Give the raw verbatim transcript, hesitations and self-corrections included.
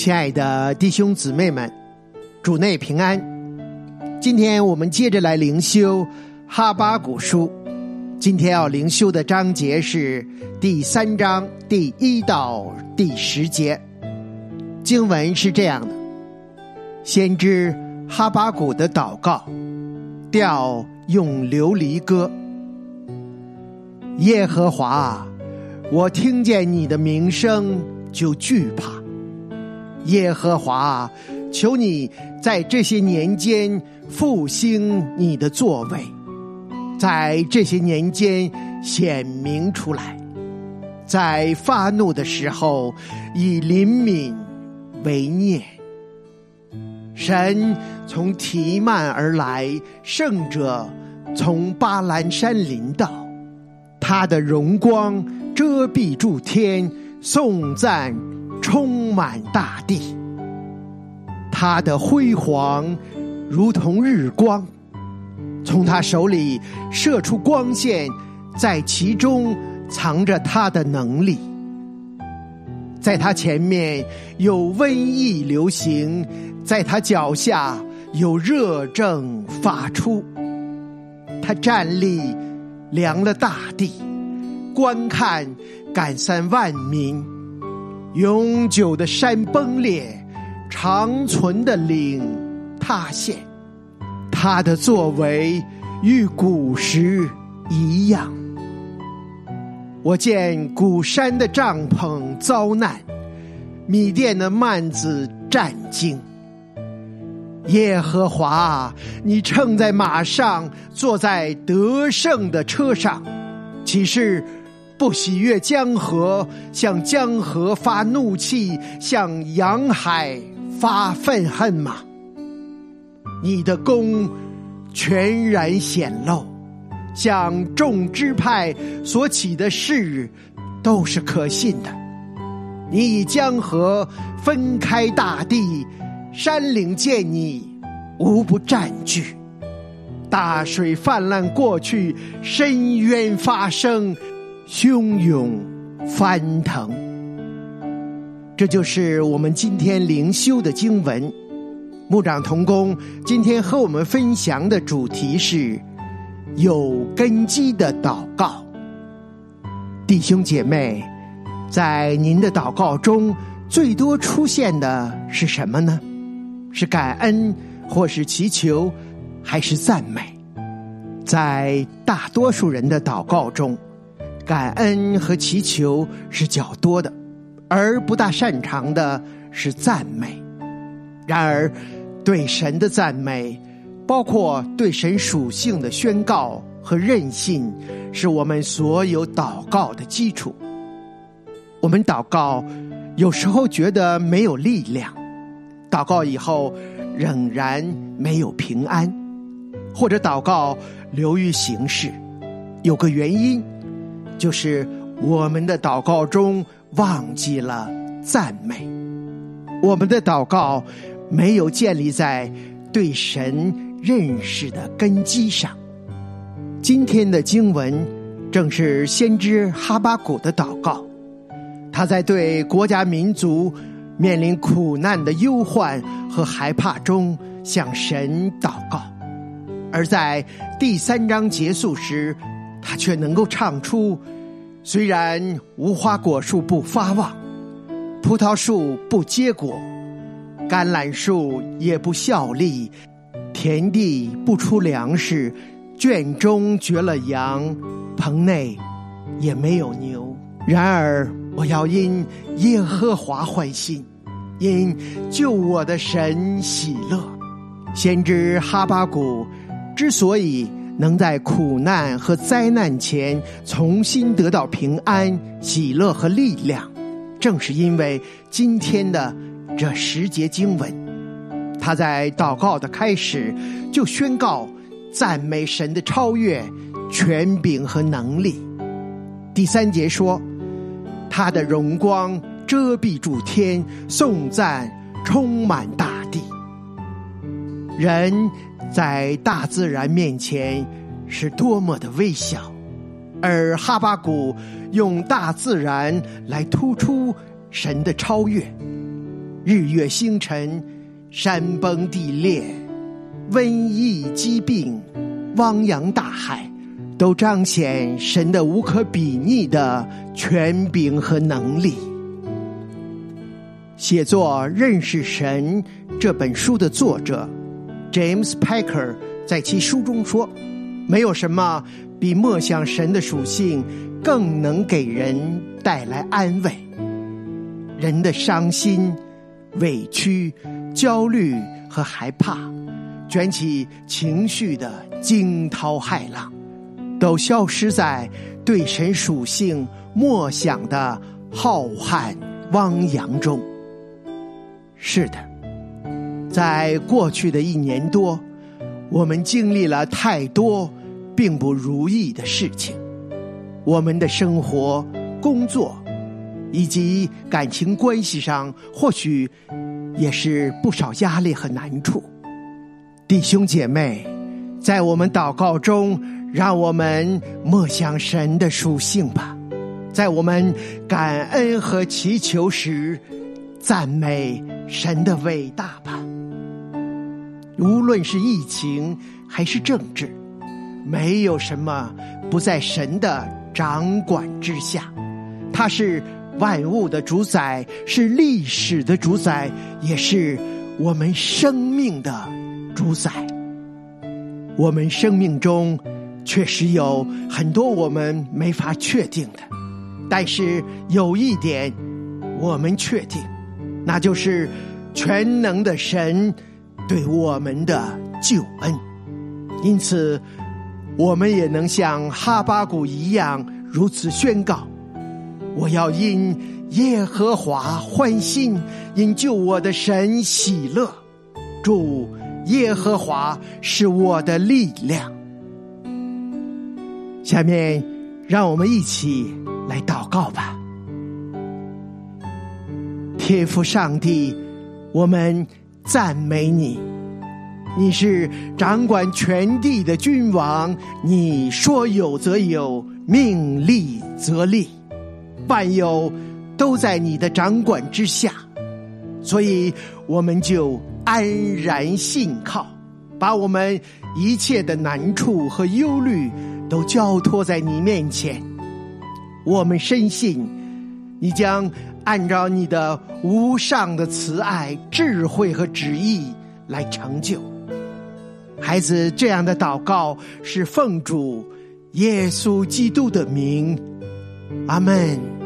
亲爱的弟兄姊妹们，主内平安。今天我们接着来灵修哈巴谷书，今天要灵修的章节是第三章第一到第十节。经文是这样的：先知哈巴谷的祷告，调用琉璃歌。耶和华啊，我听见你的名声就惧怕。耶和华啊，求你在这些年间复兴你的作为，在这些年间显明出来，在发怒的时候以怜悯为念。神从提曼而来，圣者从巴兰山临到，他的荣光遮蔽诸天，颂赞充满大地。他的辉煌如同日光，从他手里射出光线，在其中藏着他的能力。在他前面有瘟疫流行，在他脚下有热症发出。他站立量了大地，观看赶散万民。永久的山崩裂，长存的岭塌陷。他的作为与古时一样。我见古山的帐篷遭难，米甸的幔子战惊。耶和华啊，你乘在马上，坐在得胜的车上，岂是不喜悦江河，向江河发怒气，向洋海发愤恨吗？你的功全然显露，向众支派所起的事都是可信的。你以江河分开大地，山岭见你无不占据。大水泛滥过去，深渊发生，汹涌翻腾。这就是我们今天灵修的经文。牧长同工今天和我们分享的主题是有根基的祷告。弟兄姐妹，在您的祷告中最多出现的是什么呢？是感恩，或是祈求，还是赞美？在大多数人的祷告中，感恩和祈求是较多的，而不大擅长的是赞美。然而对神的赞美，包括对神属性的宣告和认信，是我们所有祷告的基础。我们祷告有时候觉得没有力量，祷告以后仍然没有平安，或者祷告流于形式。有个原因，就是我们的祷告中忘记了赞美。我们的祷告没有建立在对神认识的根基上。今天的经文正是先知哈巴谷的祷告，他在对国家民族面临苦难的忧患和害怕中向神祷告，而在第三章结束时，他却能够唱出：虽然无花果树不发旺，葡萄树不结果，橄榄树也不效力，田地不出粮食，圈中绝了羊，棚内也没有牛。然而我要因耶和华欢心，因救我的神喜乐。先知哈巴谷之所以能在苦难和灾难前重新得到平安、喜乐和力量，正是因为今天的这十节经文。他在祷告的开始就宣告赞美神的超越、权柄和能力。第三节说，他的荣光遮蔽诸天，颂赞充满大地。人在大自然面前是多么的微小，而哈巴谷用大自然来突出神的超越。 日月星辰、山崩地裂、瘟疫疾病、汪洋大海，都彰显神的无可比拟的权柄和能力。写作《认识神》这本书的作者 James Packer 在其书中说，没有什么比默想神的属性更能给人带来安慰。人的伤心、委屈、焦虑和害怕，卷起情绪的惊涛骇浪，都消失在对神属性默想的浩瀚汪洋中。是的，在过去的一年多，我们经历了太多并不如意的事情，我们的生活、工作以及感情关系上，或许也是不少压力和难处。弟兄姐妹，在我们祷告中，让我们默想神的属性吧。在我们感恩和祈求时，赞美神的伟大吧。无论是疫情还是政治，没有什么不在神的掌管之下。他是万物的主宰，是历史的主宰，也是我们生命的主宰。我们生命中确实有很多我们没法确定的，但是有一点我们确定，那就是全能的神对我们的救恩。因此我们也能像哈巴谷一样如此宣告，我要因耶和华欢心，因救我的神喜乐。主耶和华是我的力量。下面让我们一起来祷告吧。天父上帝，我们赞美你，你是掌管全地的君王，你说有则有，命立则立，万有都在你的掌管之下，所以我们就安然信靠，把我们一切的难处和忧虑都交托在你面前。我们深信你将按照你的无上的慈爱、智慧和旨意来成就。孩子这样的祷告是奉主耶稣基督的名，阿们。